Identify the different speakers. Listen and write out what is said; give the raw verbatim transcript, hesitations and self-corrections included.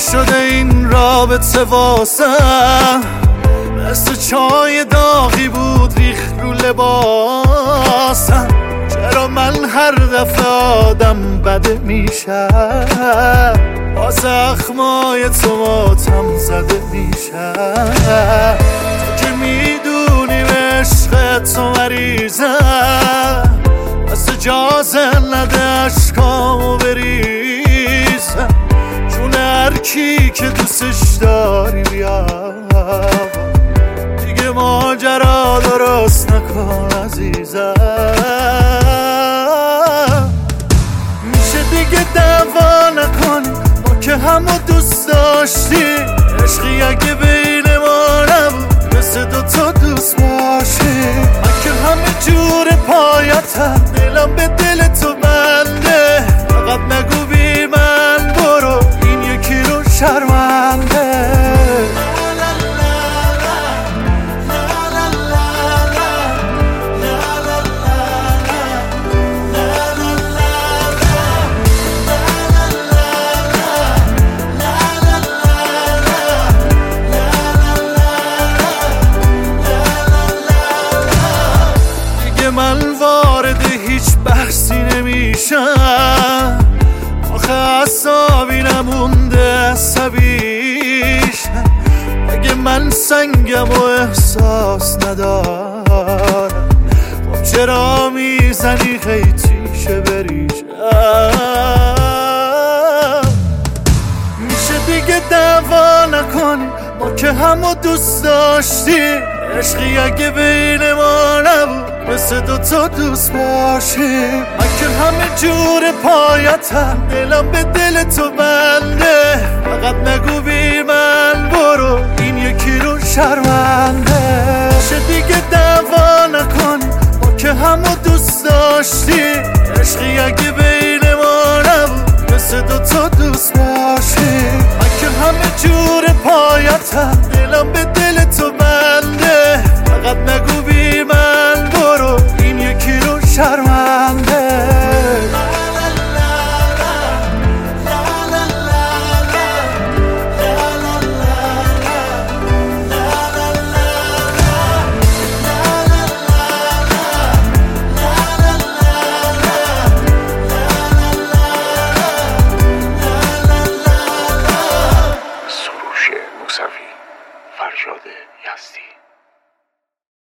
Speaker 1: شده این رابطه واسم، مثل چای داغی بود ریخت رو لباسم. چرا من هر دفعه آدم بده میشم، با زخمای تو ماتم زده میشم. تو که میدونی عشق تو مریضم، بس اجازه نده عشقامو بریزم. جون هر کی که دوستش داری بیا، دیگه ماجرا درست نکن عزیزم. میشه دیگه دعوا نکنی، ما که همو دوست داشتیم. عشقی اگه بین ما نبود مثل دوتا دوست باشیم. من که همه جور پایتم، دلم به دل تو بنده. فقط نگو بی من برو، این یکی رو شرمنده. من وارد هیچ بحثی نمیشم، آخه اعصابی نمونده عصبیشم. اگه من سنگم و احساس ندارم، خب چرا میزنی خیتیشه بریشم. میشه دیگه دعوا نکنی، ما که همو دوست داشتیم. عشقی اگه بین ما نبود مثل دوتا دوست باشیم. من که همه جور پایتم، دلم به دل تو بنده. فقط نگو بی من برو، این یکی رو شرمنده. چه دیگه دعوا نکنی، ما که همو دوست داشتیم. عشقی اگه بین ما نبود مثل دوتا دوست باشیم. من که همه جور پایتم، دلم به دل تو بنده. فقط نگو بی من برو، این یکی رو شرمنده.
Speaker 2: سروش موسوی، فرشاد یزدی.